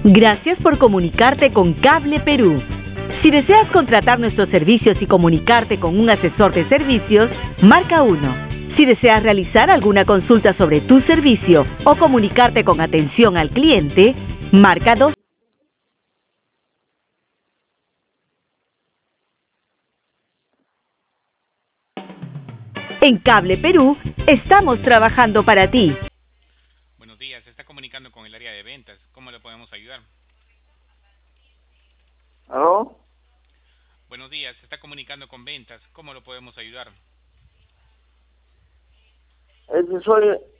Gracias por comunicarte con Cable Perú. Si deseas contratar nuestros servicios y comunicarte con un asesor de servicios, marca 1. Si deseas realizar alguna consulta sobre tu servicio o comunicarte con atención al cliente, marca 2. En Cable Perú, estamos trabajando para ti. Buenos días, se está comunicando con el área de ventas. ¿Cómo le podemos ayudar? ¿Aló? Buenos días, se está comunicando con ventas. ¿Cómo lo podemos ayudar? Ese soy